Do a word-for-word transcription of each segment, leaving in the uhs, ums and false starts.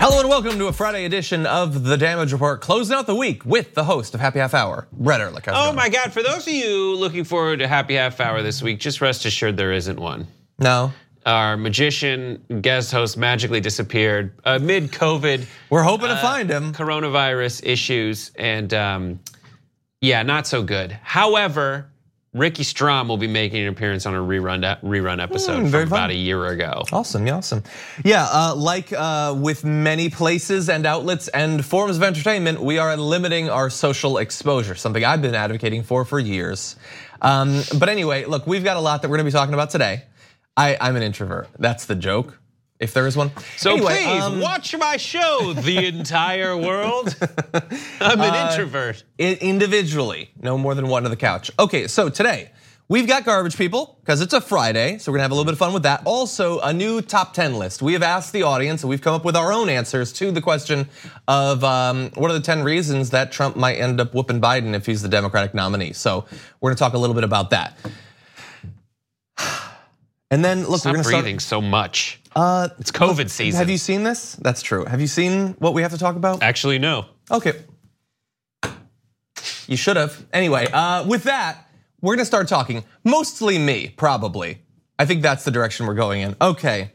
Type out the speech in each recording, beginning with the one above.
Hello and welcome to a Friday edition of The Damage Report, closing out the week with the host of Happy Half Hour, Brett Ehrlich. Oh my God, for those of you looking forward to Happy Half Hour this week, just rest assured there isn't one. No. Our magician guest host magically disappeared amid COVID. We're hoping uh, to find him. Coronavirus issues, and um, yeah, not so good. However, Ricky Strom will be making an appearance on a rerun rerun episode mm, from about fun. a year ago. Awesome, yeah, awesome. Yeah, uh, like uh, with many places and outlets and forms of entertainment, we are limiting our social exposure, something I've been advocating for for years. Um, but anyway, look, we've got a lot that we're gonna be talking about today. I, I'm an introvert, that's the joke, if there is one. So anyway, please, um, watch my show, The Entire World. I'm an uh, introvert. Individually, no more than one to the couch. Okay, so today, we've got garbage people, because it's a Friday, so we're gonna have a little bit of fun with that. Also, a new top ten list. We have asked the audience, and we've come up with our own answers to the question of um, what are the ten reasons that Trump might end up whooping Biden if he's the Democratic nominee. So we're gonna talk a little bit about that. And then, look, Stop we're gonna start- breathing so much. Uh, it's COVID look, season. Have you seen this? That's true. Have you seen what we have to talk about? Actually, no. Okay. You should have. Anyway, uh, with that, we're gonna start talking. Mostly me, probably. I think that's the direction we're going in. Okay.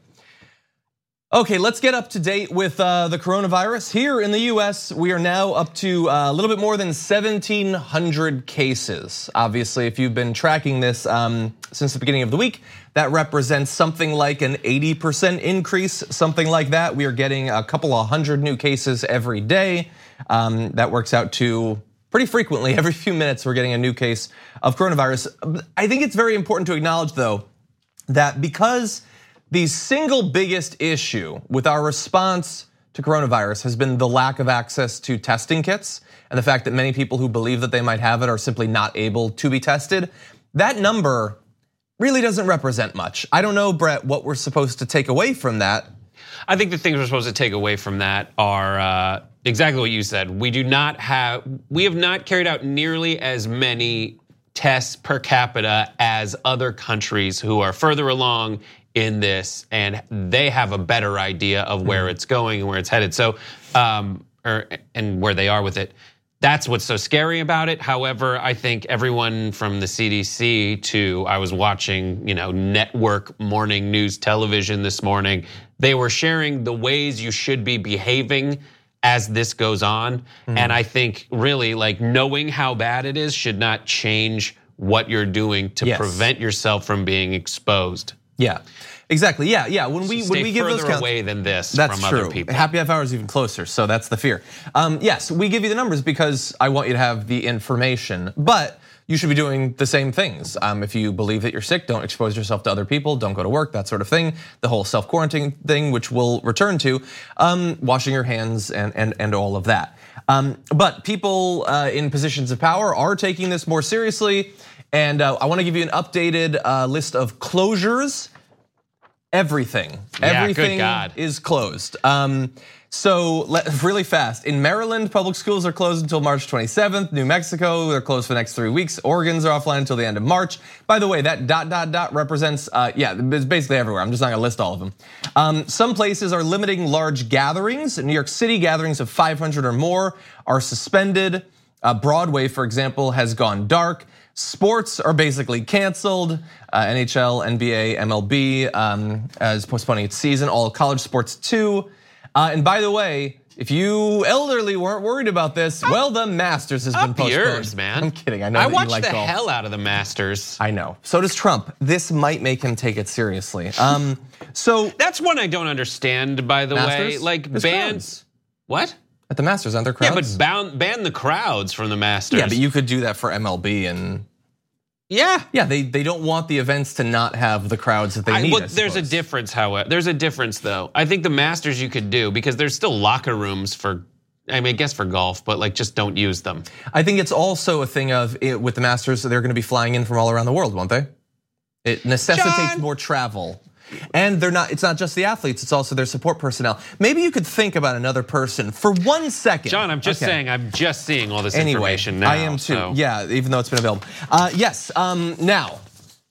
Okay, let's get up to date with uh, the coronavirus. Here in the U S, we are now up to a little bit more than seventeen hundred cases. Obviously, if you've been tracking this um, since the beginning of the week, that represents something like an eighty percent increase, something like that. We are getting a couple of hundred new cases every day. Um, that works out to pretty frequently, every few minutes, we're getting a new case of coronavirus. I think it's very important to acknowledge, though, that because the single biggest issue with our response to coronavirus has been the lack of access to testing kits and the fact that many people who believe that they might have it are simply not able to be tested. That number really doesn't represent much. I don't know, Brett, what we're supposed to take away from that. I think the things we're supposed to take away from that are uh, exactly what you said. We do not have, we have not carried out nearly as many tests per capita as other countries who are further along in this, and they have a better idea of where it's going and where it's headed. So, um, or and where they are with it. That's what's so scary about it. However, I think everyone from the C D C to, I was watching, you know, network morning news television this morning. They were sharing the ways you should be behaving as this goes on. Mm-hmm. And I think really like knowing how bad it is should not change what you're doing to yes. prevent yourself from being exposed. Yeah, exactly. Yeah, yeah. When we so when we give further those counts, away than this that's from true. other people. Happy Half Hour is even closer, so that's the fear. Um, yes, we give you the numbers because I want you to have the information, but you should be doing the same things. Um, if you believe that you're sick, don't expose yourself to other people, don't go to work, that sort of thing. The whole self-quarantine thing, which we'll return to, um, washing your hands and and and all of that. Um, but people uh, in positions of power are taking this more seriously. And uh, I want to give you an updated uh, list of closures. Everything, yeah, everything good God. is closed. Um, so really fast, in Maryland, public schools are closed until March twenty-seventh. New Mexico, they're closed for the next three weeks. Oregon's are offline until the end of March. By the way, that dot, dot, dot represents, uh, yeah, it's basically everywhere. I'm just not gonna list all of them. Um, some places are limiting large gatherings. In New York City, gatherings of five hundred or more are suspended. Uh, Broadway, for example, has gone dark. Sports are basically canceled. Uh, N H L, N B A, M L B um, is postponing its season. All college sports too. Uh, and by the way, if you elderly weren't worried about this, well, the Masters has been postponed. Yours, man. I'm kidding. I know I that watched you like the golf. hell out of the Masters. I know. So does Trump. This might make him take it seriously. Um, so that's one I don't understand. By the Masters? way, like There's bands. crowds. What? At the Masters, aren't there crowds? Yeah, but ban, ban the crowds from the Masters. Yeah, but you could do that for M L B and. Yeah, yeah. They they don't want the events to not have the crowds that they I, need. well, I there's a difference, however. There's a difference, though. I think the Masters you could do because there's still locker rooms for. I mean, I guess for golf, but like just don't use them. I think it's also a thing of it, with the Masters, they're going to be flying in from all around the world, won't they? It necessitates John. more travel. And they're not, it's not just the athletes, it's also their support personnel. Maybe you could think about another person for one second. John, I'm just okay. saying, I'm just seeing all this anyway, information now. I am too, so. yeah, even though it's been available. Uh, yes, um, now,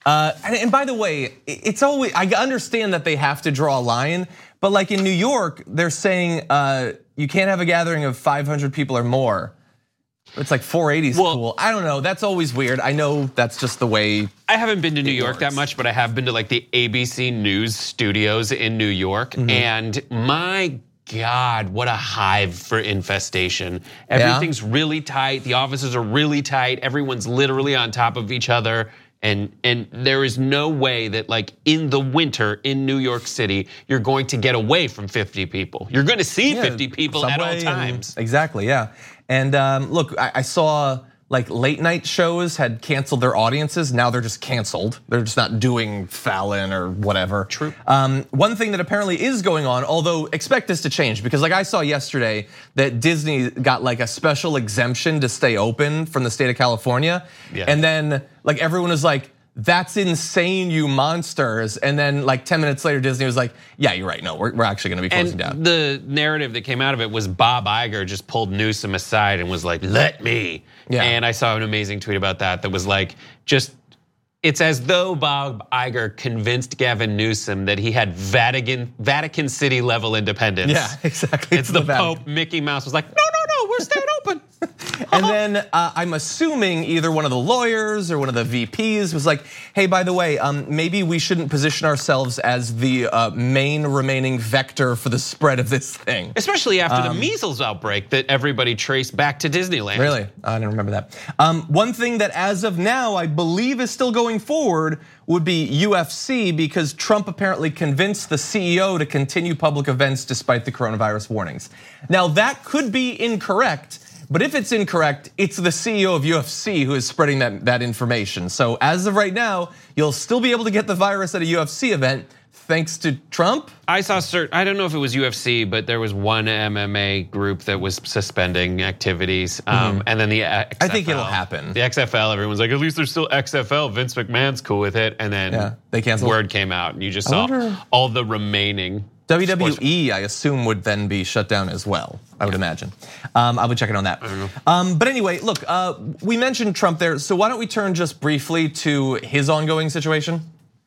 Uh, and, and by the way, it's always, I understand that they have to draw a line, but like in New York, they're saying uh, you can't have a gathering of five hundred people or more. It's like four eighty is well, cool. I don't know. That's always weird. I know that's just the way. I haven't been to New York that much, but I have been to like the A B C News studios in New York. Mm-hmm. And my God, what a hive for infestation. Everything's yeah. really tight. The offices are really tight. Everyone's literally on top of each other. And and there is no way that like in the winter in New York City, you're going to get away from fifty people. You're going to see yeah, fifty people at all times. Exactly, yeah. And um, look, I, I saw like late night shows had canceled their audiences. Now they're just canceled. They're just not doing Fallon or whatever. True. Um, one thing that apparently is going on, although expect this to change, because like I saw yesterday that Disney got like a special exemption to stay open from the state of California. Yeah. And then like everyone was like, that's insane, you monsters. And then like ten minutes later, Disney was like, yeah, you're right. No, we're, we're actually gonna be closing and down. The narrative that came out of it was Bob Iger just pulled Newsom aside and was like, let me. Yeah. And I saw an amazing tweet about that that was like, just, it's as though Bob Iger convinced Gavin Newsom that he had Vatican Vatican City level independence. Yeah, exactly. It's, it's the, the Pope. Mickey Mouse was like, no, no, no, we're staying open. And then uh, I'm assuming either one of the lawyers or one of the V Ps was like, hey, by the way, um, maybe we shouldn't position ourselves as the uh, main remaining vector for the spread of this thing. Especially after um, the measles outbreak that everybody traced back to Disneyland. Really? I didn't remember that. Um, one thing that as of now, I believe is still going forward would be U F C, because Trump apparently convinced the C E O to continue public events despite the coronavirus warnings. Now that could be incorrect. But if it's incorrect, it's the C E O of U F C who is spreading that, that information. So as of right now, you'll still be able to get the virus at a U F C event thanks to Trump? I saw certain, I don't know if it was U F C, but there was one M M A group that was suspending activities. Um, mm-hmm. And then the X F L. I think it'll happen. The X F L, everyone's like, at least there's still X F L. Vince McMahon's cool with it. And then yeah, they canceled. Word came out and you just saw wonder... all the remaining. W W E, I assume, would then be shut down as well, I would imagine. Um, I'll be checking on that. Um, but anyway, look, uh, we mentioned Trump there, so why don't we turn just briefly to his ongoing situation?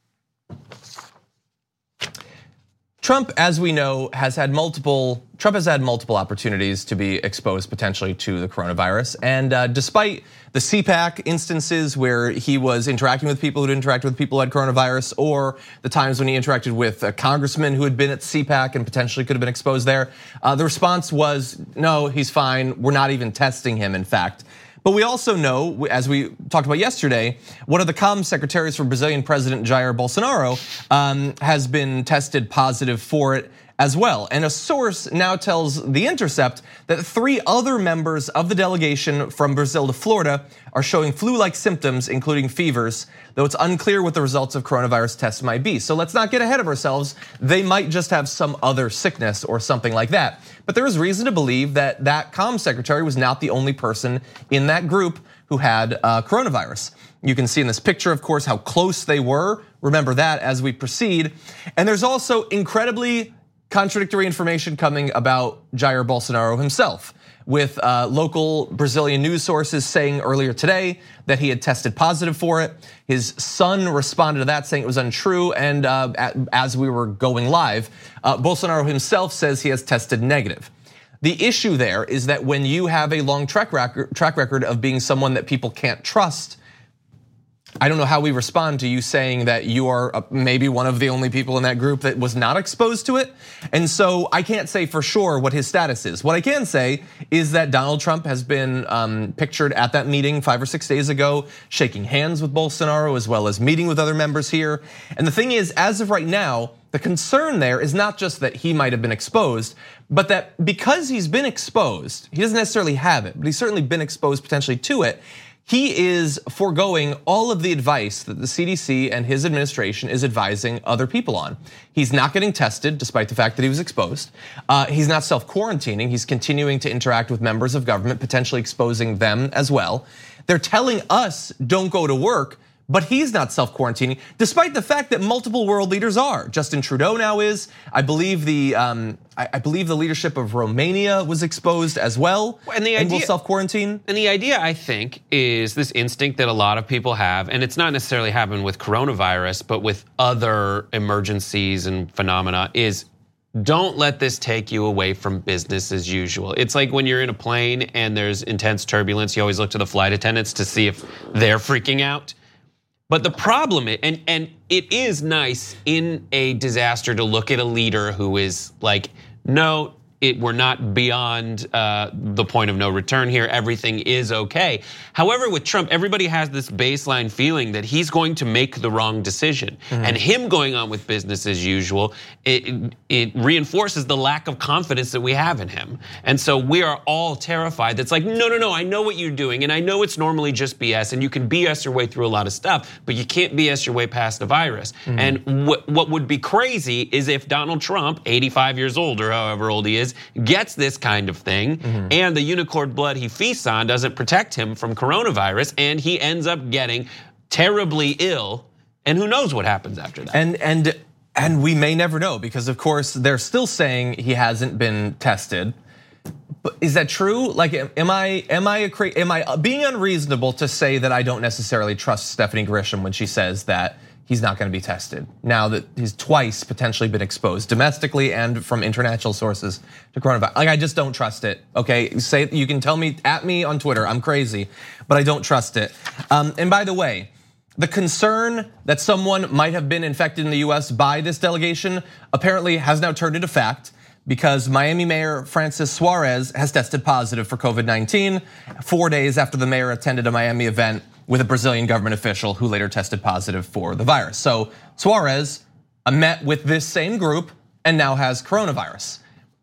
Trump, as we know, has had multiple, Trump has had multiple opportunities to be exposed potentially to the coronavirus. And uh, despite the C PAC instances where he was interacting with people who interacted with people who had coronavirus, or the times when he interacted with a congressman who had been at C PAC and potentially could have been exposed there, uh, the response was, no, he's fine. We're not even testing him, in fact. But we also know, as we talked about yesterday, one of the comms secretaries for Brazilian President Jair Bolsonaro um, has been tested positive for it as well. And a source now tells The Intercept that three other members of the delegation from Brazil to Florida are showing flu-like symptoms, including fevers, though it's unclear what the results of coronavirus tests might be. So let's not get ahead of ourselves. They might just have some other sickness or something like that. But there is reason to believe that that comms secretary was not the only person in that group who had uh, coronavirus. You can see in this picture, of course, how close they were. Remember that as we proceed. And there's also incredibly contradictory information coming about Jair Bolsonaro himself, with uh, local Brazilian news sources saying earlier today that he had tested positive for it. His son responded to that saying it was untrue, and uh, as we were going live, uh, Bolsonaro himself says he has tested negative. The issue there is that when you have a long track record, track record of being someone that people can't trust, I don't know how we respond to you saying that you are maybe one of the only people in that group that was not exposed to it. And so I can't say for sure what his status is. What I can say is that Donald Trump has been um, pictured at that meeting five or six days ago, shaking hands with Bolsonaro as well as meeting with other members here. And the thing is, as of right now, the concern there is not just that he might have been exposed, but that because he's been exposed, he doesn't necessarily have it, but he's certainly been exposed potentially to it. He is foregoing all of the advice that the C D C and his administration is advising other people on. He's not getting tested despite the fact that he was exposed. Uh, he's not self-quarantining. He's continuing to interact with members of government, potentially exposing them as well. They're telling us don't go to work, but he's not self-quarantining, despite the fact that multiple world leaders are. Justin Trudeau now is. I believe the um, I, I believe the leadership of Romania was exposed as well, and, the and idea, will self-quarantine. And the idea, I think, is this instinct that a lot of people have, and it's not necessarily happened with coronavirus, but with other emergencies and phenomena, is don't let this take you away from business as usual. It's like when you're in a plane and there's intense turbulence, you always look to the flight attendants to see if they're freaking out. But the problem, and and it is nice in a disaster to look at a leader who is like, no, it, we're not beyond uh, the point of no return here. Everything is okay. However, with Trump, everybody has this baseline feeling that he's going to make the wrong decision. Mm-hmm. And him going on with business as usual, it, it reinforces the lack of confidence that we have in him. And so we are all terrified. That's like, no, no, no, I know what you're doing. And I know it's normally just B S. And you can B S your way through a lot of stuff, but you can't B S your way past the virus. Mm-hmm. And what, what would be crazy is if Donald Trump, eighty-five years old or however old he is, gets this kind of thing, mm-hmm. and the unicorn blood he feasts on doesn't protect him from coronavirus, and he ends up getting terribly ill, and who knows what happens after that. And and and we may never know, because of course they're still saying he hasn't been tested. But is that true? Like, am I am I a, am I being unreasonable to say that I don't necessarily trust Stephanie Grisham when she says that he's not going to be tested now that he's twice potentially been exposed domestically and from international sources to coronavirus? Like, I just don't trust it. Okay, say you can tell me at me on Twitter, I'm crazy, but I don't trust it. Um, and by the way, the concern that someone might have been infected in the U S by this delegation apparently has now turned into fact, because Miami Mayor Francis Suarez has tested positive for COVID nineteen four days after the mayor attended a Miami event with a Brazilian government official who later tested positive for the virus. So Suarez met with this same group and now has coronavirus.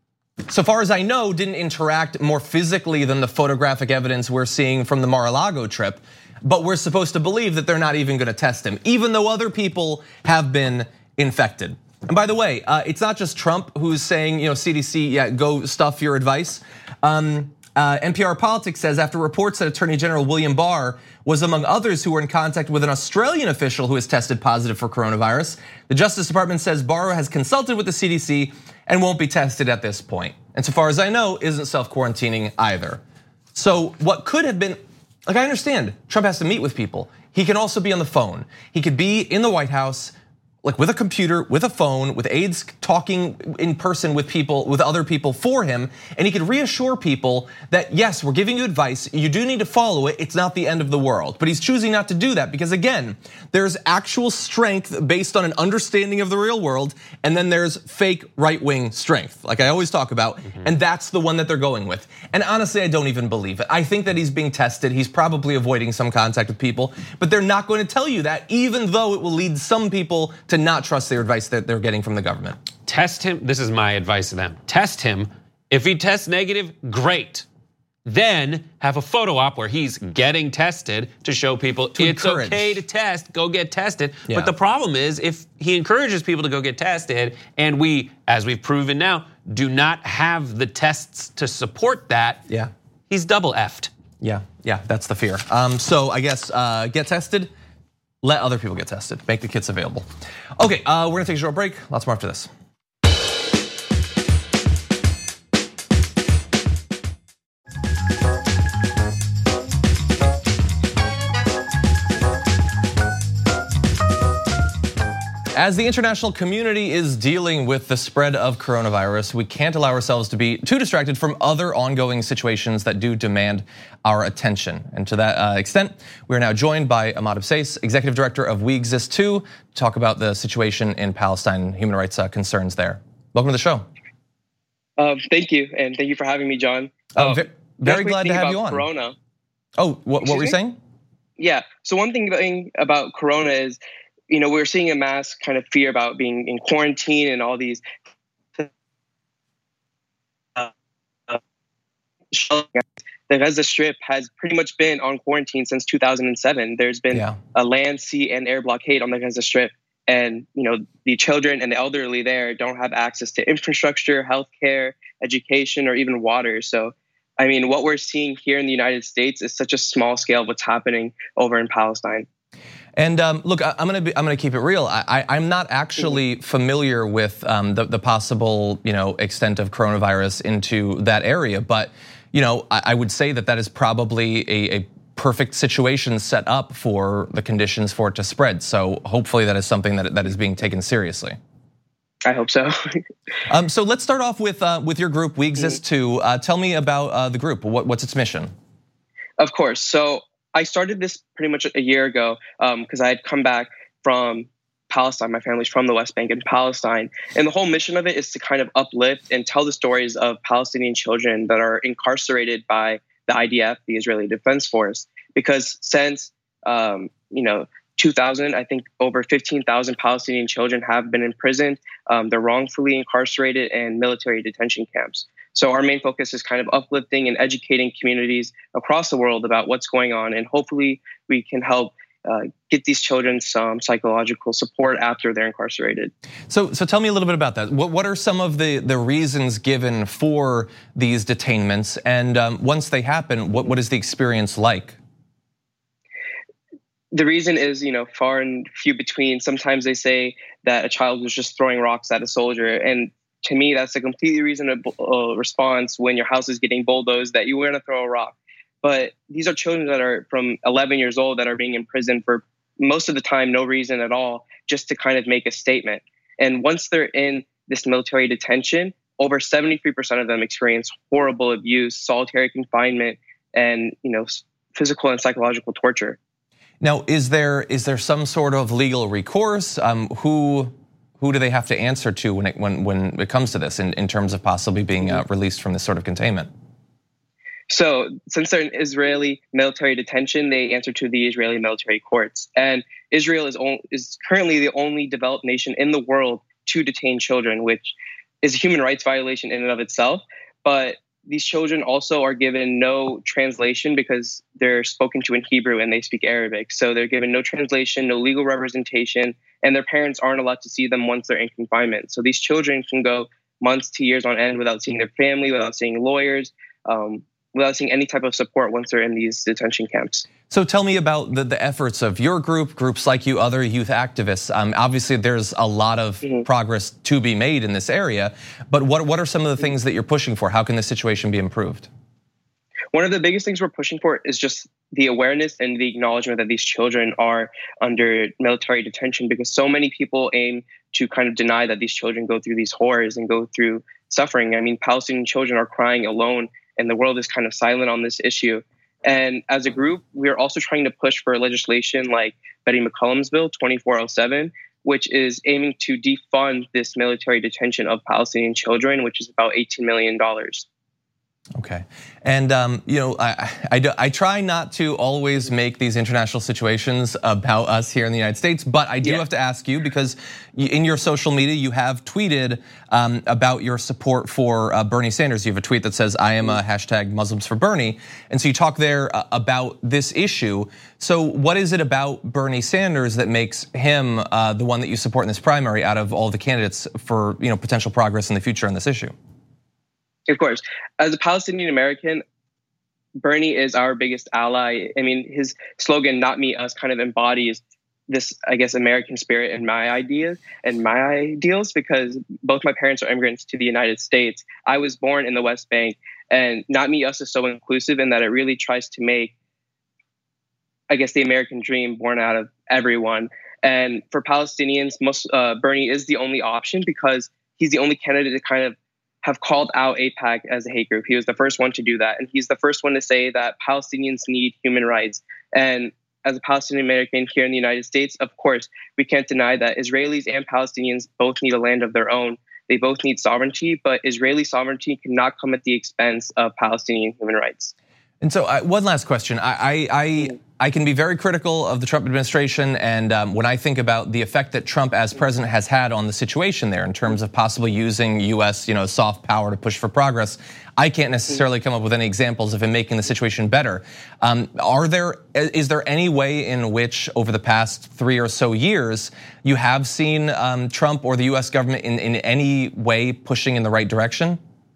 So far as I know, didn't interact more physically than the photographic evidence we're seeing from the Mar-a-Lago trip, but we're supposed to believe that they're not even gonna test him, even though other people have been infected. And by the way, it's not just Trump who's saying, you know, C D C, yeah, go stuff your advice. Um, Uh, N P R Politics says after reports that Attorney General William Barr was among others who were in contact with an Australian official who has tested positive for coronavirus, the Justice Department says Barr has consulted with the C D C and won't be tested at this point. And so far as I know, isn't self-quarantining either. So what could have been, like, I understand Trump has to meet with people. He can also be on the phone. He could be in the White House, like with a computer, with a phone, with aides talking in person with people, with other people for him, and he could reassure people that yes, we're giving you advice, you do need to follow it, it's not the end of the world. But he's choosing not to do that because again, there's actual strength based on an understanding of the real world, and then there's fake right-wing strength, like I always talk about, mm-hmm. and that's the one that they're going with. And honestly, I don't even believe it. I think that he's being tested, he's probably avoiding some contact with people, but they're not going to tell you that, even though it will lead some people to not trust their advice that they're getting from the government. Test him, this is my advice to them. Test him, if he tests negative, great. Then have a photo op where he's getting tested to show people to it's encourage. Okay to test, go get tested. Yeah. But the problem is if he encourages people to go get tested and we, as we've proven now, do not have the tests to support that, yeah. he's double effed. Yeah, yeah, that's the fear. Um, so I guess uh, get tested, let other people get tested, make the kits available. Okay, uh, we're gonna take a short break, lots more after this. As the international community is dealing with the spread of coronavirus, we can't allow ourselves to be too distracted from other ongoing situations that do demand our attention. And to that extent, we are now joined by Ahmad Absais, Executive Director of We Exist Too, to talk about the situation in Palestine, human rights concerns there. Welcome to the show. Um, thank you, and thank you for having me, John. Uh, very very glad to have you on. Corona. Oh, what, what were you saying? Yeah, so one thing about Corona is, you know, we're seeing a mass kind of fear about being in quarantine and all these. Uh, the Gaza Strip has pretty much been on quarantine since two thousand seven. There's been yeah. a land, sea, and air blockade on the Gaza Strip. And, you know, the children and the elderly there don't have access to infrastructure, healthcare, education, or even water. So, I mean, what we're seeing here in the United States is such a small scale of what's happening over in Palestine. And um, look, I, I'm going to be, I'm going to keep it real. I, I, I'm not actually familiar with um, the, the possible, you know, extent of coronavirus into that area, but you know, I, I would say that that is probably a, a perfect situation set up for the conditions for it to spread. So hopefully that is something that that is being taken seriously. I hope so. um, so let's start off with uh, with your group, We Exist Too. Uh, tell me about uh, the group. What, what's its mission? Of course. So I started this pretty much a year ago because um, I had come back from Palestine. My family's from the West Bank and Palestine. And the whole mission of it is to kind of uplift and tell the stories of Palestinian children that are incarcerated by the I D F, the Israeli Defense Force. Because since, um, you know, two thousand, I think over fifteen thousand Palestinian children have been imprisoned. Um, they're wrongfully incarcerated in military detention camps. So our main focus is kind of uplifting and educating communities across the world about what's going on. And hopefully we can help uh, get these children some psychological support after they're incarcerated. So, so tell me a little bit about that. What, what are some of the, the reasons given for these detainments? And um, once they happen, what, what is the experience like? The reason is, you know, far and few between. Sometimes they say that a child was just throwing rocks at a soldier. And to me, that's a completely reasonable uh, response when your house is getting bulldozed that you were going to throw a rock. But these are children that are from eleven years old that are being imprisoned for most of the time, no reason at all, just to kind of make a statement. And once they're in this military detention, over seventy-three percent of them experience horrible abuse, solitary confinement, and, you know, physical and psychological torture. Now, is there is there some sort of legal recourse? Um, who who do they have to answer to when it when when it comes to this in, in terms of possibly being uh, released from this sort of containment? So, since they're in Israeli military detention, they answer to the Israeli military courts. And Israel is on, is currently the only developed nation in the world to detain children, which is a human rights violation in and of itself. But these children also are given no translation because they're spoken to in Hebrew and they speak Arabic. So they're given no translation, no legal representation, and their parents aren't allowed to see them once they're in confinement. So these children can go months to years on end without seeing their family, without seeing lawyers, um, without seeing any type of support once they're in these detention camps. So tell me about the, the efforts of your group, groups like you, other youth activists. Um, obviously, there's a lot of mm-hmm. progress to be made in this area, but what, what are some of the things that you're pushing for? How can the situation be improved? One of the biggest things we're pushing for is just the awareness and the acknowledgement that these children are under military detention, because so many people aim to kind of deny that these children go through these horrors and go through suffering. I mean, Palestinian children are crying alone, and the world is kind of silent on this issue. And as a group, we are also trying to push for legislation like Betty McCollum's bill, twenty-four oh seven, which is aiming to defund this military detention of Palestinian children, which is about eighteen million dollars. Okay, and um, you know, I, I, I try not to always make these international situations about us here in the United States, but I do yeah. have to ask you, because in your social media you have tweeted um, about your support for uh, Bernie Sanders. You have a tweet that says, "I am a hashtag Muslims for Bernie," and so you talk there uh, about this issue. So what is it about Bernie Sanders that makes him uh, the one that you support in this primary out of all the candidates for, you know, potential progress in the future on this issue? Of course, as a Palestinian American, Bernie is our biggest ally. I mean, his slogan, "Not me, us," kind of embodies this, I guess, American spirit and my ideas and my ideals, because both my parents are immigrants to the United States. I was born in the West Bank, and "Not me, us" is so inclusive in that it really tries to make, I guess, the American dream born out of everyone. And for Palestinians, most, uh, Bernie is the only option because he's the only candidate to kind of have called out AIPAC as a hate group. He was the first one to do that. And he's the first one to say that Palestinians need human rights. And as a Palestinian American here in the United States, of course, we can't deny that Israelis and Palestinians both need a land of their own. They both need sovereignty, but Israeli sovereignty cannot come at the expense of Palestinian human rights. And so uh, one last question. I, I, I, I can be very critical of the Trump administration, and um, when I think about the effect that Trump as president has had on the situation there in terms of possibly using U S, you know, soft power to push for progress, I can't necessarily come up with any examples of him making the situation better. Um, are there, is there any way in which over the past three or so years you have seen um, Trump or the U S government in, in any way pushing in the right direction?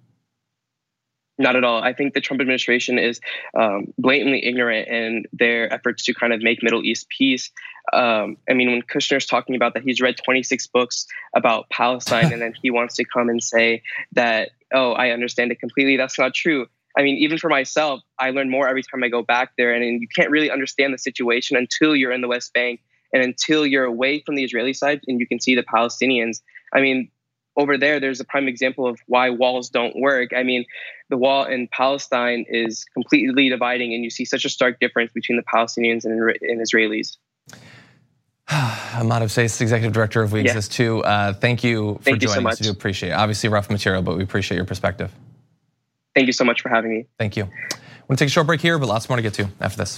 Not at all. I think the Trump administration is um, blatantly ignorant in their efforts to kind of make Middle East peace. Um, I mean, when Kushner's talking about that he's read twenty-six books about Palestine and then he wants to come and say that, oh, I understand it completely. That's not true. I mean, even for myself, I learn more every time I go back there. And, and you can't really understand the situation until you're in the West Bank and until you're away from the Israeli side and you can see the Palestinians. I mean, over there, there's a prime example of why walls don't work. I mean, the wall in Palestine is completely dividing, and you see such a stark difference between the Palestinians and, and Israelis. Ahmad Absais, Executive Director of We yeah. Exist Too. Uh, thank you for thank joining you so much. us. We do appreciate it. Obviously rough material, but we appreciate your perspective. Thank you so much for having me. Thank you. We're gonna take a short break here, but lots more to get to after this.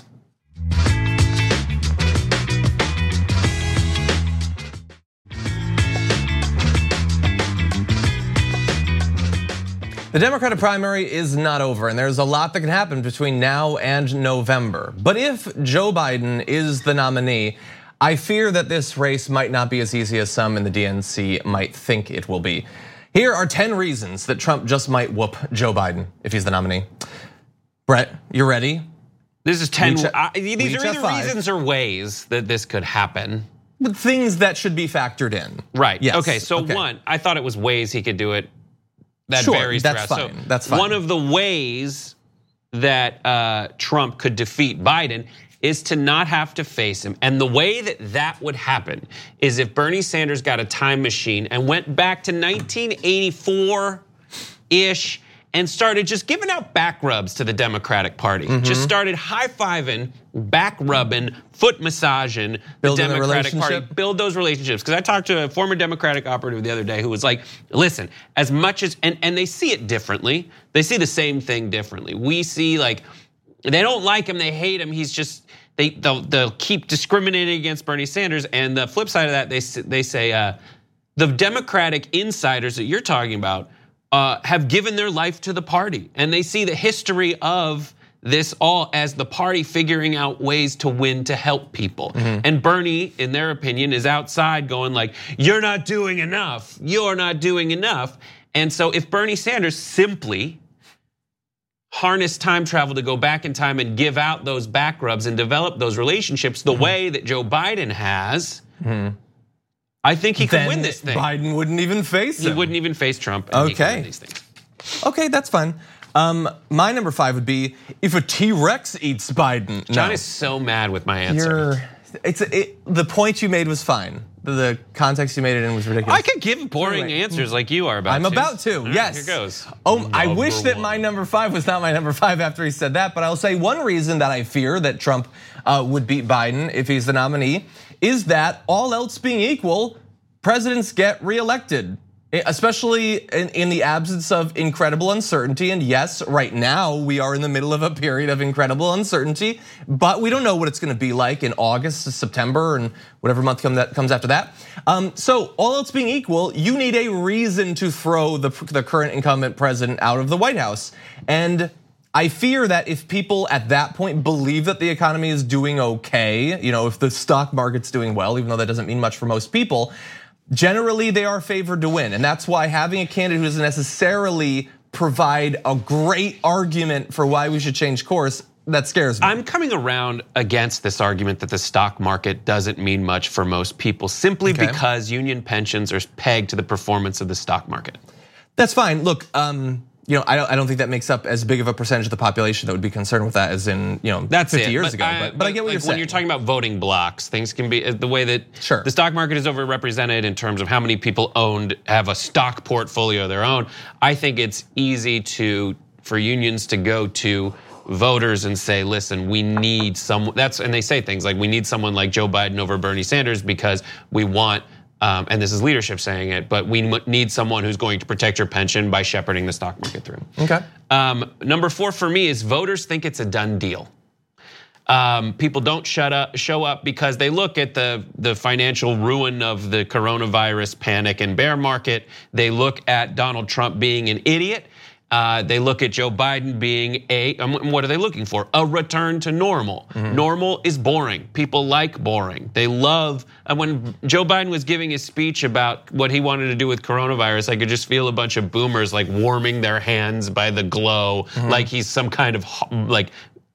The Democratic primary is not over, and there's a lot that can happen between now and November. But if Joe Biden is the nominee, I fear that this race might not be as easy as some in the D N C might think it will be. Here are ten reasons that Trump just might whoop Joe Biden if he's the nominee. Brett, you ready? This is ten. Ch- I, these are either reasons or ways that this could happen. Things that should be factored in. Right. Yes. Okay. So okay. one, I thought it was ways he could do it. That sure, varies that's throughout. fine. So that's fine. One of the ways that uh, Trump could defeat Biden is to not have to face him. And the way that that would happen is if Bernie Sanders got a time machine and went back to nineteen eighty-four-ish and started just giving out back rubs to the Democratic Party. Mm-hmm. Just started high-fiving, back rubbing, foot massaging the Democratic Party. Build those relationships. Because I talked to a former Democratic operative the other day who was like, listen, as much as, and, and they see it differently. They see the same thing differently. We see like, they don't like him, they hate him. He's just, they, they'll, they'll keep discriminating against Bernie Sanders. And the flip side of that, they, they say, uh, the Democratic insiders that you're talking about Uh, have given their life to the party, and they see the history of this all as the party figuring out ways to win to help people. Mm-hmm. And Bernie, in their opinion, is outside going like, you're not doing enough, you're not doing enough. And so if Bernie Sanders simply harnessed time travel to go back in time and give out those back rubs and develop those relationships the mm-hmm. way that Joe Biden has, mm-hmm. I think he could then win this thing. Biden wouldn't even face him. He wouldn't even face Trump. And okay. He could win these things. Okay, that's fine. Um, my number five would be if a T-Rex eats Biden. John no. is so mad with my answer. You're, it's it, the point you made was fine. The context you made it in was ridiculous. I could give boring anyway. answers like you are about I'm to. about to, right, yes. Here goes. Oh, number I wish that one. my number five was not my number five after he said that, but I'll say one reason that I fear that Trump uh, would beat Biden if he's the nominee is that all else being equal, presidents get reelected, especially in, in the absence of incredible uncertainty. And yes, right now we are in the middle of a period of incredible uncertainty, but we don't know what it's gonna be like in August, September, and whatever month come that comes after that. Um, so all else being equal, you need a reason to throw the, the current incumbent president out of the White House. And I fear that if people at that point believe that the economy is doing okay, you know, if the stock market's doing well, even though that doesn't mean much for most people, generally they are favored to win. And that's why having a candidate who doesn't necessarily provide a great argument for why we should change course, that scares me. I'm coming around against this argument that the stock market doesn't mean much for most people simply okay. because union pensions are pegged to the performance of the stock market. That's fine. Look, um, you know, I don't, I don't think that makes up as big of a percentage of the population that would be concerned with that as in, you know, That's fifty it. years but ago. I, but, but, but I get what like you're saying. When you're talking about voting blocks, things can be the way that sure. the stock market is overrepresented in terms of how many people owned have a stock portfolio of their own. I think it's easy to for unions to go to voters and say, listen, we need some, that's, and they say things like, we need someone like Joe Biden over Bernie Sanders because we want, um, and this is leadership saying it, but we need someone who's going to protect your pension by shepherding the stock market through. Okay. Um, number four for me is voters think it's a done deal. Um, people don't shut up, show up because they look at the, the financial ruin of the coronavirus panic and bear market. They look at Donald Trump being an idiot. Uh, they look at Joe Biden being a, what are they looking for? A return to normal. Mm-hmm. Normal is boring. People like boring. They love, and when Joe Biden was giving his speech about what he wanted to do with coronavirus, I could just feel a bunch of boomers like warming their hands by the glow, mm-hmm. like he's some kind of like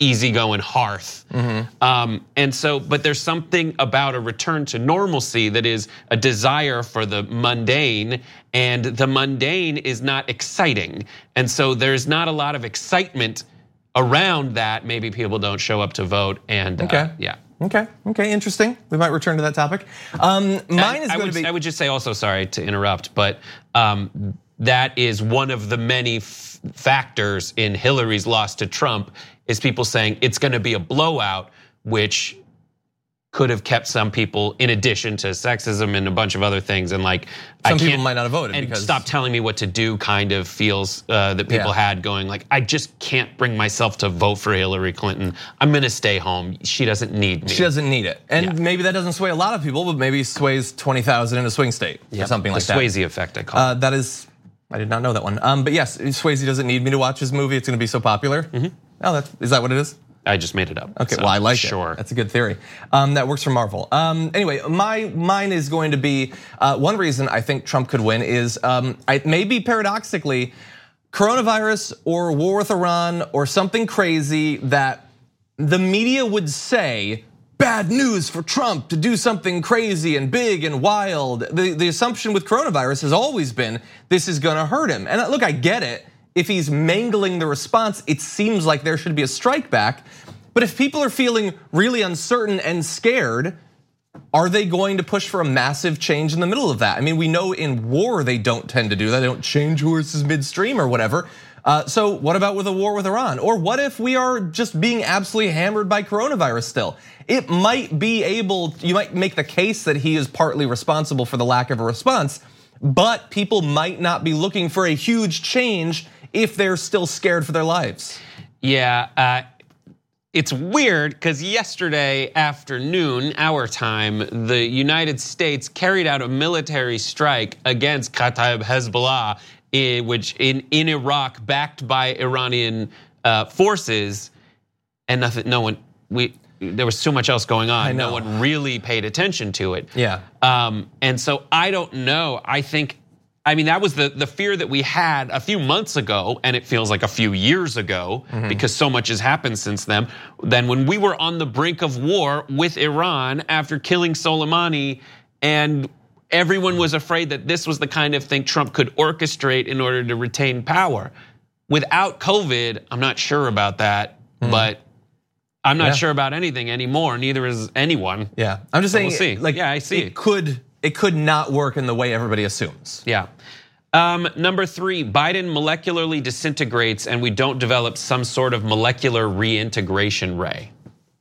easygoing hearth. Mm-hmm. Um, and so, but there's something about a return to normalcy that is a desire for the mundane, and the mundane is not exciting. And so there's not a lot of excitement around that. Maybe people don't show up to vote, and okay. uh, yeah. Okay, okay, interesting. We might return to that topic. Um, mine is I going would, to be- I would just say also, sorry to interrupt, but um, that is one of the many f- factors in Hillary's loss to Trump, is people saying it's gonna be a blowout, which could have kept some people, in addition to sexism and a bunch of other things, and like some I people can't, might not have voted and because stop telling me what to do. Kind of feels uh, that people Yeah. had going like, I just can't bring myself to vote for Hillary Clinton. I'm gonna stay home. She doesn't need me. She doesn't need it, and Yeah. maybe that doesn't sway a lot of people, but maybe sways twenty thousand in a swing state or something the like that. Swayze effect, I call Uh, it. that is, I did not know that one. Um, but yes, Swayze doesn't need me to watch his movie. It's going to be so popular. Mm-hmm. Oh, that's, is that what it is? I just made it up. Okay, so, well I like sure. it. That's a good theory. Um, that works for Marvel. Um, anyway, my mine is going to be uh, one reason I think Trump could win is um, I, maybe paradoxically, coronavirus or war with Iran or something crazy that the media would say bad news for Trump to do something crazy and big and wild. The the assumption with coronavirus has always been this is going to hurt him. And look, I get it. If he's mangling the response, it seems like there should be a strike back. But if people are feeling really uncertain and scared, are they going to push for a massive change in the middle of that? I mean, we know in war they don't tend to do that. They don't change horses midstream or whatever. Uh, so what about with a war with Iran? Or what if we are just being absolutely hammered by coronavirus still? It might be able, you might make the case that he is partly responsible for the lack of a response, but people might not be looking for a huge change if they're still scared for their lives. Yeah, uh, it's weird because yesterday afternoon, our time, the United States carried out a military strike against Kataib Hezbollah, which in, in Iraq, backed by Iranian uh, forces, and nothing. No one. We there was so much else going on. No one really paid attention to it. Yeah. Um, and so I don't know. I think. I mean, that was the, the fear that we had a few months ago, and it feels like a few years ago, mm-hmm. because so much has happened since then. Then when we were on the brink of war with Iran after killing Soleimani, and everyone was afraid that this was the kind of thing Trump could orchestrate in order to retain power. Without COVID, I'm not sure about that, mm-hmm. but I'm not yeah. sure about anything anymore, neither is anyone. Yeah, I'm just so saying, we'll see. like, yeah, I see. It could, it could not work in the way everybody assumes. Yeah. Um, number three, Biden molecularly disintegrates and we don't develop some sort of molecular reintegration ray.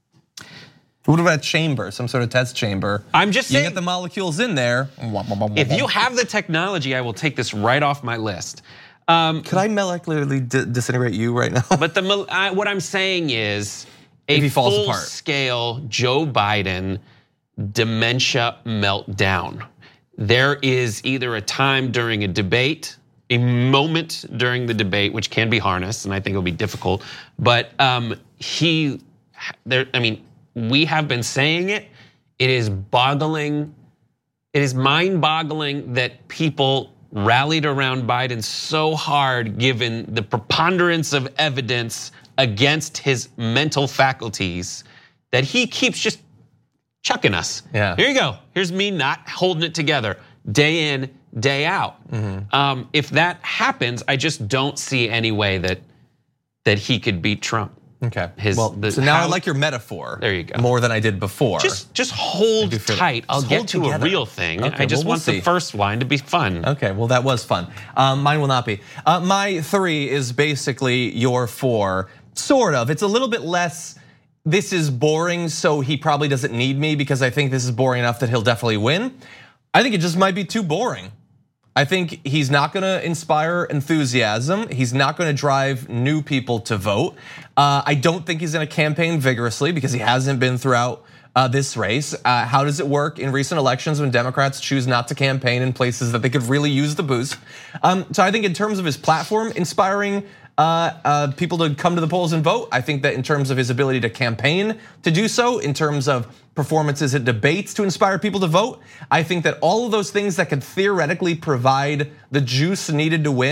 What about a chamber, some sort of test chamber? I'm just saying. You get the molecules in there. If you have the technology, I will take this right off my list. Um, Could I molecularly disintegrate you right now? But the what I'm saying is a full-scale Joe Biden dementia meltdown. There is either a time during a debate, a moment during the debate, which can be harnessed, and I think it'll be difficult. But um, he, there. I mean, we have been saying it. It is boggling. It is mind-boggling that people rallied around Biden so hard, given the preponderance of evidence against his mental faculties, that he keeps just chucking us. Yeah. Here you go. Here's me not holding it together day in, day out. Mm-hmm. Um, if that happens, I just don't see any way that that he could beat Trump. Okay. His, well, the, so now how, I like your metaphor. There you go. More than I did before. Just just hold tight. I'll get to together. a real thing. Okay, I just well, we'll want see. the first line to be fun. Okay, well that was fun. Um, mine will not be. Uh, my three is basically your four, sort of. It's a little bit less, this is boring, so he probably doesn't need me because I think this is boring enough that he'll definitely win. I think it just might be too boring. I think he's not gonna inspire enthusiasm. He's not gonna drive new people to vote. Uh, I don't think he's gonna campaign vigorously because he hasn't been throughout uh, this race. Uh, how does it work in recent elections when Democrats choose not to campaign in places that they could really use the boost? Um, so I think in terms of his platform, inspiring Uh, uh, people to come to the polls and vote. I think that in terms of his ability to campaign to do so, in terms of performances at debates to inspire people to vote, I think that all of those things that could theoretically provide the juice needed to win,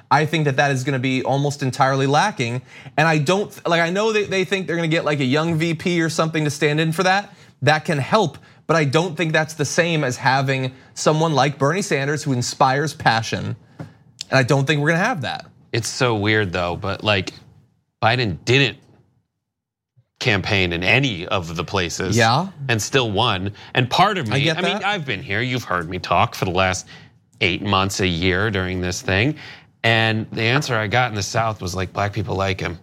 I think that that is gonna be almost entirely lacking. And I don't, like I know that they think they're gonna get like a young V P or something to stand in for that. That can help, but I don't think that's the same as having someone like Bernie Sanders who inspires passion. And I don't think we're gonna have that. It's so weird though, but like Biden didn't campaign in any of the places, yeah, and still won. And part of me, I, get I that. mean, I've been here. You've heard me talk for the last eight months, a year during this thing, and the answer I got in the South was like, black people like him,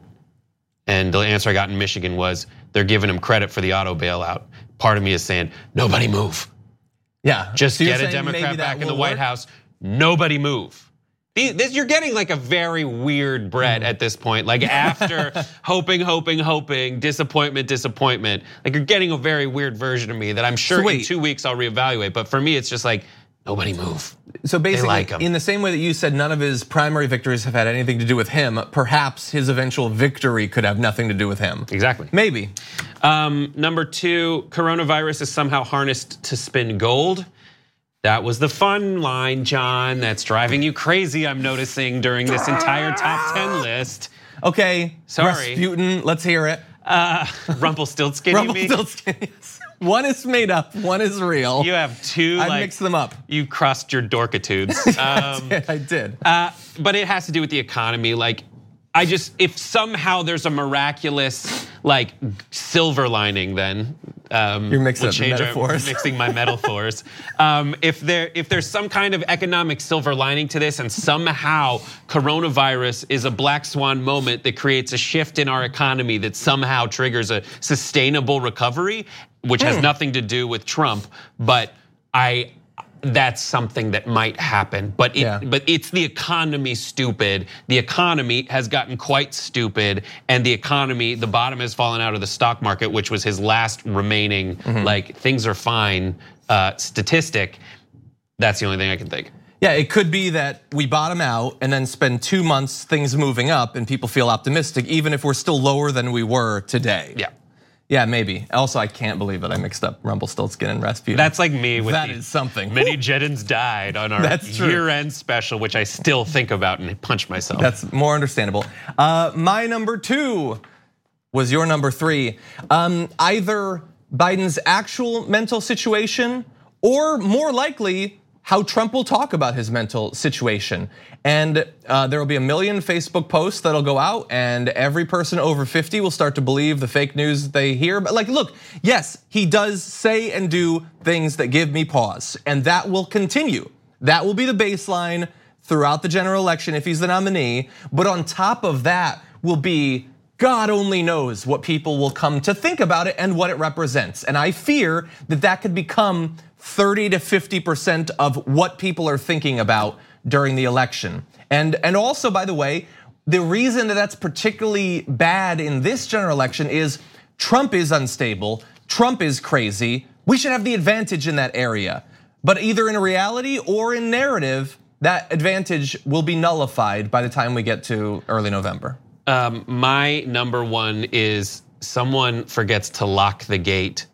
and the answer I got in Michigan was they're giving him credit for the auto bailout. Part of me is saying, nobody move. Yeah, just so get a Democrat back in the White work? House. Nobody move. This, you're getting like a very weird bread at this point. Like after hoping, hoping, hoping, disappointment, disappointment. Like you're getting a very weird version of me that I'm sure so in two weeks I'll reevaluate. But for me, it's just like, nobody move. So basically, like in the same way that you said none of his primary victories have had anything to do with him, perhaps his eventual victory could have nothing to do with him. Exactly. Maybe. Um, number two, coronavirus is somehow harnessed to spin gold. That was the fun line, John, that's driving you crazy, I'm noticing, during this entire top ten list. Okay, sorry. Rasputin, let's hear it. Uh, Rumpelstiltskin, you mean? Rumpelstiltskin, yes. One is made up, one is real. You have two, I like, mixed them up. You crossed your dorkitudes. Um, I did, I did. Uh, but it has to do with the economy. Like, I just, if somehow there's a miraculous, like, silver lining, then um, you're mixing we'll up metaphors. Our, mixing my metaphors. um, if there, if there's some kind of economic silver lining to this, and somehow coronavirus is a black swan moment that creates a shift in our economy that somehow triggers a sustainable recovery, which has mm. nothing to do with Trump, but I. That's something that might happen, but it, yeah. but it's the economy stupid. The economy has gotten quite stupid, and the economy, the bottom has fallen out of the stock market, which was his last remaining mm-hmm. like things are fine uh, statistic. That's the only thing I can think. Yeah, it could be that we bottom out and then spend two months things moving up, and people feel optimistic, even if we're still lower than we were today. Yeah. Yeah, maybe. Also, I can't believe that I mixed up Rumpelstiltskin and Rasputin. That's like me with that is something. Many Jeddins died on our year-end special, which I still think about and punch myself. That's more understandable. Uh, my number two was your number three. Um, either Biden's actual mental situation, or more likely, how Trump will talk about his mental situation. And uh, there will be a million Facebook posts that'll go out, and every person over fifty will start to believe the fake news they hear. But like, look, yes, he does say and do things that give me pause, and that will continue. That will be the baseline throughout the general election if he's the nominee. But on top of that will be, God only knows what people will come to think about it and what it represents. And I fear that that could become thirty to fifty percent of what people are thinking about during the election. And, and also, by the way, the reason that that's particularly bad in this general election is Trump is unstable, Trump is crazy. We should have the advantage in that area. But either in reality or in narrative, that advantage will be nullified by the time we get to early November. Um, my number one is someone forgets to lock the gate.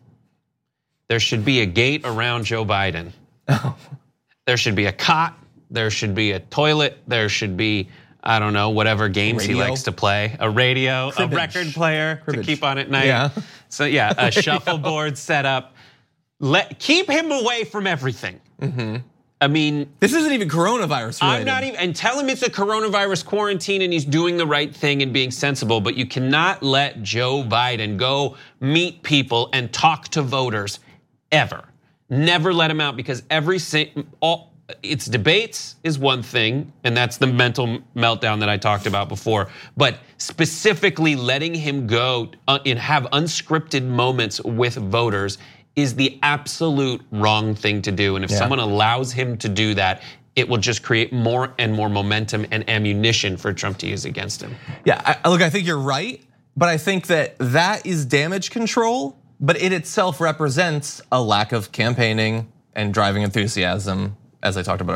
There should be a gate around Joe Biden. Oh. There should be a cot. There should be a toilet. There should be, I don't know, whatever games radio. he likes to play. A radio, Cribbage. a record player Cribbage. to keep on at night. Yeah. So yeah, a shuffleboard set up. Let keep him away from everything. Mm-hmm. I mean, this isn't even coronavirus related. I'm not even, and tell him it's a coronavirus quarantine and he's doing the right thing and being sensible, but you cannot let Joe Biden go meet people and talk to voters ever. Never let him out, because every all it's debates is one thing, and that's the mental meltdown that I talked about before. But specifically letting him go and have unscripted moments with voters is the absolute wrong thing to do. And if yeah. someone allows him to do that, it will just create more and more momentum and ammunition for Trump to use against him. Yeah, look, I think you're right, but I think that that is damage control, but it itself represents a lack of campaigning and driving enthusiasm, as I talked about earlier.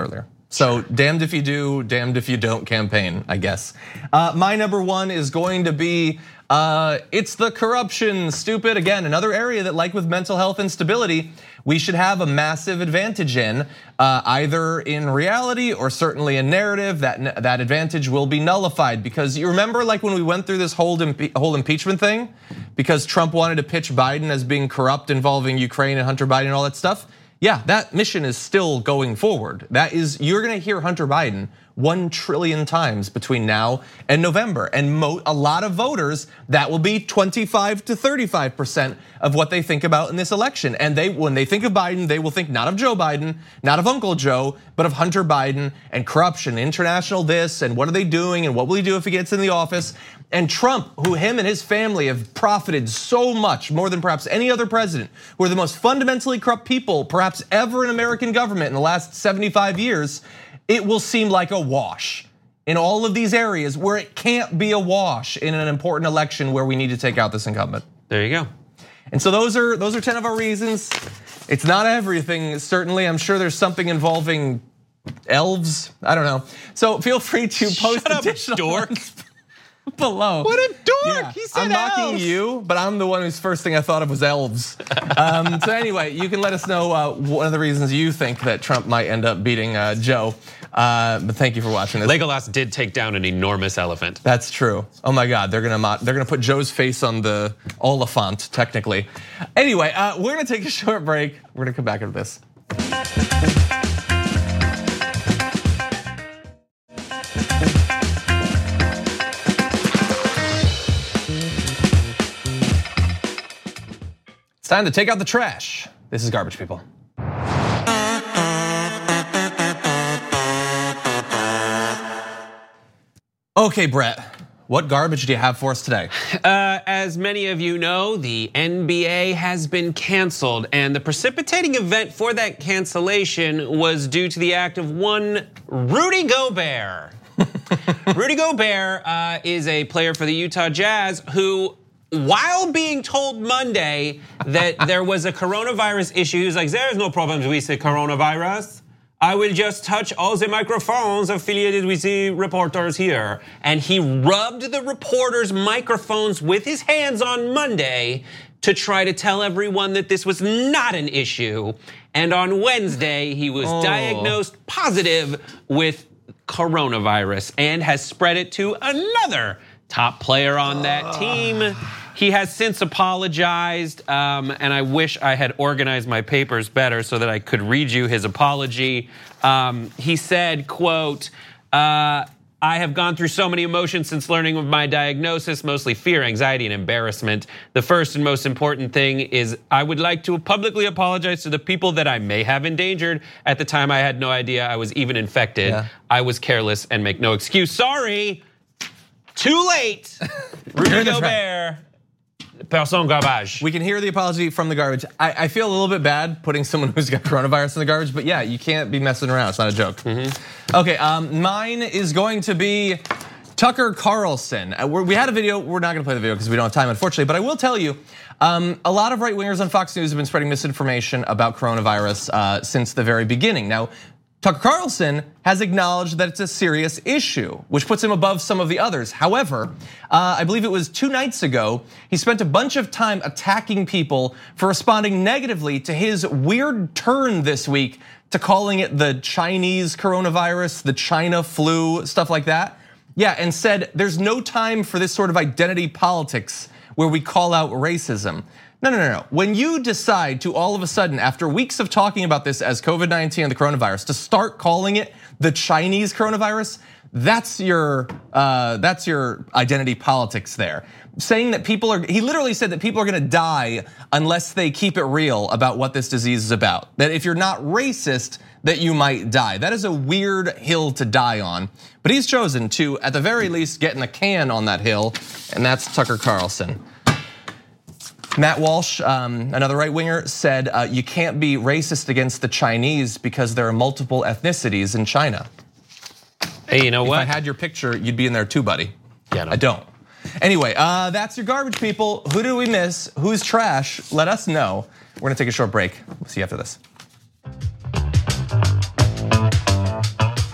So damned if you do, damned if you don't campaign, I guess. Uh, my number one is going to be, uh, it's the corruption, stupid. Again, another area that, like with mental health and stability, we should have a massive advantage in, uh, either in reality or certainly in narrative. That that advantage will be nullified, because you remember, like when we went through this whole impe whole impeachment thing, because Trump wanted to pitch Biden as being corrupt, involving Ukraine and Hunter Biden and all that stuff. Yeah, that mission is still going forward. That is, you're gonna hear Hunter Biden one trillion times between now and November. And mo a lot of voters, that will be twenty-five to thirty-five percent of what they think about in this election. And they, when they think of Biden, they will think not of Joe Biden, not of Uncle Joe, but of Hunter Biden and corruption, international this, and what are they doing, and what will he do if he gets in the office? And Trump, who him and his family have profited so much, more than perhaps any other president, who are the most fundamentally corrupt people perhaps ever in American government in the last seventy-five years, it will seem like a wash in all of these areas where it can't be a wash in an important election where we need to take out this incumbent. There you go. And so those are those are ten of our reasons. It's not everything, certainly. I'm sure there's something involving elves. I don't know. So feel free to post Shut up, additional dork. ones below. What a dork! Yeah. He said I'm mocking elves. you, but I'm the one whose first thing I thought of was elves. um, so anyway, you can let us know uh, one of the reasons you think that Trump might end up beating uh, Joe. Uh, but thank you for watching this. Legolas did take down an enormous elephant. That's true. Oh my God, they're gonna they're gonna put Joe's face on the Oliphant, technically. Anyway, uh, we're gonna take a short break. We're gonna come back into this. It's time to take out the trash. This is Garbage People. Okay, Brett, what garbage do you have for us today? Uh, as many of you know, the N B A has been canceled, and the precipitating event for that cancellation was due to the act of one Rudy Gobert. Rudy Gobert uh, is a player for the Utah Jazz who, while being told Monday that there was a coronavirus issue, he was like, there's no problems with the coronavirus. I will just touch all the microphones affiliated with the reporters here. And he rubbed the reporters' microphones with his hands on Monday to try to tell everyone that this was not an issue. And on Wednesday, he was oh. diagnosed positive with coronavirus and has spread it to another top player on that team. He has since apologized, um, and I wish I had organized my papers better so that I could read you his apology. Um, he said, quote, uh, I have gone through so many emotions since learning of my diagnosis, mostly fear, anxiety, and embarrassment. The first and most important thing is I would like to publicly apologize to the people that I may have endangered. At the time, I had no idea I was even infected. Yeah. I was careless and make no excuse. Sorry, too late. Rudy Gobert. Person garbage. We can hear the apology from the garbage. I, I feel a little bit bad putting someone who's got coronavirus in the garbage, but yeah, you can't be messing around. It's not a joke. Mm-hmm. Okay, um, mine is going to be Tucker Carlson. We had a video. We're not going to play the video because we don't have time, unfortunately. But I will tell you, um, a lot of right wingers on Fox News have been spreading misinformation about coronavirus uh, since the very beginning. Now, Tucker Carlson has acknowledged that it's a serious issue, which puts him above some of the others. However, uh, I believe it was two nights ago, he spent a bunch of time attacking people for responding negatively to his weird turn this week to calling it the Chinese coronavirus, the China flu, stuff like that. Yeah, and said there's no time for this sort of identity politics where we call out racism. No, no, no, no. When you decide to all of a sudden, after weeks of talking about this as COVID nineteen and the coronavirus, to start calling it the Chinese coronavirus, that's your uh, that's your identity politics there. Saying that people are, he literally said that people are gonna die unless they keep it real about what this disease is about. That if you're not racist, that you might die. That is a weird hill to die on. But he's chosen to, at the very least, get in the can on that hill, and that's Tucker Carlson. Matt Walsh, um, another right winger, said uh, you can't be racist against the Chinese because there are multiple ethnicities in China. Hey, you know what? If I had your picture, you'd be in there too, buddy. Yeah, no. I don't. Anyway, uh, that's your garbage, people. Who do we miss? Who's trash? Let us know. We're gonna take a short break. We'll see you after this.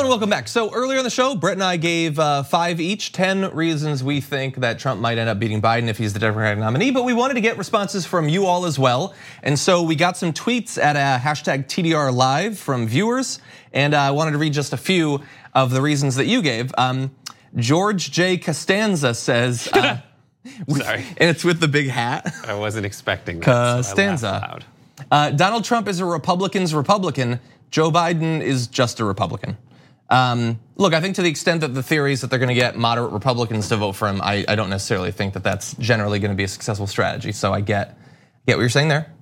Hello and welcome back. So earlier in the show, Brett and I gave uh, five each, ten reasons we think that Trump might end up beating Biden if he's the Democratic nominee, but we wanted to get responses from you all as well. And so we got some tweets at uh, hashtag T D R Live from viewers, and uh, I wanted to read just a few of the reasons that you gave. Um, George J. Costanza says, uh, Sorry. And it's with the big hat. I wasn't expecting that. Costanza. So uh, Donald Trump is a Republican's Republican. Joe Biden is just a Republican. Um, look, I think to the extent that the theories that they're going to get moderate Republicans to vote for him, I, I don't necessarily think that that's generally going to be a successful strategy. So I get, get what you're saying there.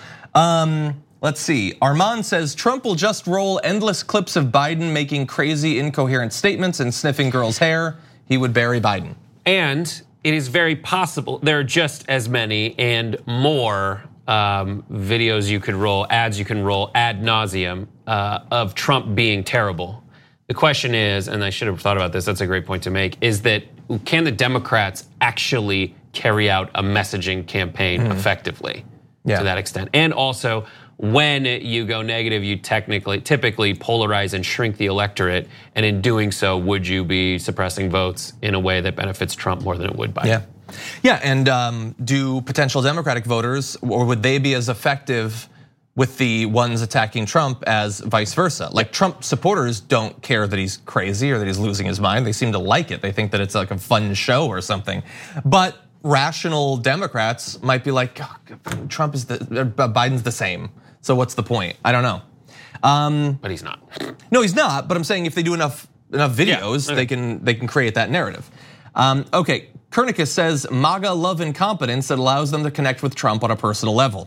Um, let's see. Armand says Trump will just roll endless clips of Biden making crazy, incoherent statements and sniffing girls' hair. He would bury Biden. And it is very possible there are just as many and more Um, videos you could roll, ads you can roll ad nauseum uh, of Trump being terrible. The question is, and I should have thought about this, that's a great point to make, is that can the Democrats actually carry out a messaging campaign mm. effectively yeah. to that extent? And also, when you go negative, you technically, typically polarize and shrink the electorate, and in doing so, would you be suppressing votes in a way that benefits Trump more than it would Biden? Yeah. Yeah, and um, do potential Democratic voters, or would they be as effective with the ones attacking Trump as vice versa? Like Trump supporters don't care that he's crazy or that he's losing his mind. They seem to like it. They think that it's like a fun show or something. But rational Democrats might be like, oh, Trump is the, Biden's the same. So what's the point? I don't know. Um, but he's not. No, he's not. But I'm saying if they do enough enough videos, yeah, okay. they can they can create that narrative. Um, okay. Kernicus says MAGA love incompetence that allows them to connect with Trump on a personal level.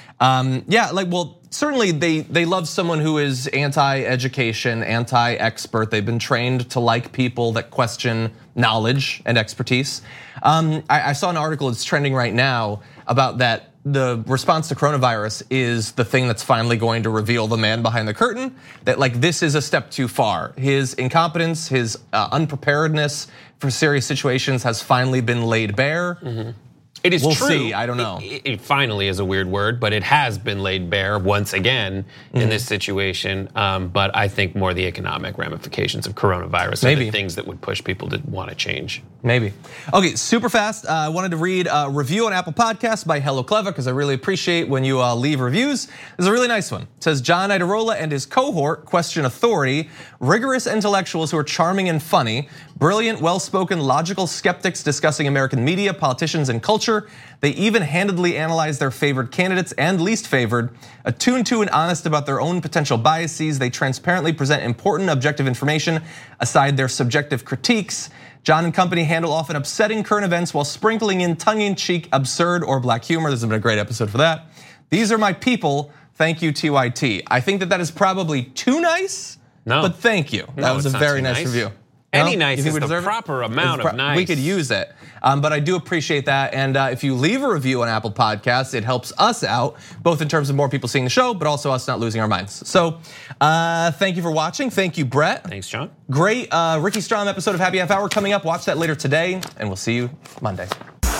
Um, yeah, like, well, certainly they they love someone who is anti-education, anti-expert. They've been trained to like people that question knowledge and expertise. Um, I, I saw an article that's trending right now about that. The response to coronavirus is the thing that's finally going to reveal the man behind the curtain, that like this is a step too far. His incompetence, his uh, unpreparedness for serious situations has finally been laid bare. Mm-hmm. It is we'll true. See, I don't know. It, it finally is a weird word, but it has been laid bare once again mm-hmm. in this situation. Um, but I think more the economic ramifications of coronavirus Maybe. are the things that would push people to want to change. Maybe. Okay, super fast. Uh, I wanted to read a review on Apple Podcasts by Hello Clever because I really appreciate when you uh, leave reviews. There's a really nice one. It says John Iadarola and his cohort question authority, rigorous intellectuals who are charming and funny, brilliant, well-spoken, logical skeptics discussing American media, politicians, and culture. They even-handedly analyze their favored candidates and least favored, attuned to and honest about their own potential biases. They transparently present important, objective information aside their subjective critiques. John and company handle often upsetting current events while sprinkling in tongue-in-cheek, absurd, or black humor. This has been a great episode for that. These are my people. Thank you, T Y T. I think that that is probably too nice, no. but thank you. That no, was a very nice, nice review. Any no? nice is the proper it? amount pro- of nice. We could use it, um, but I do appreciate that. And uh, if you leave a review on Apple Podcasts, it helps us out, both in terms of more people seeing the show, but also us not losing our minds. So uh, thank you for watching. Thank you, Brett. Thanks, John. Great uh, Ricky Strom episode of Happy Half Hour coming up. Watch that later today, and we'll see you Monday.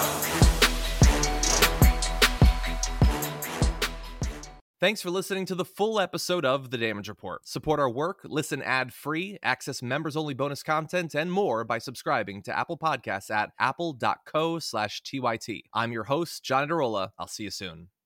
Thanks for listening to the full episode of The Damage Report. Support our work, listen ad-free, access members-only bonus content, and more by subscribing to Apple Podcasts at apple dot co slash T Y T. I'm your host, John Iadarola. I'll see you soon.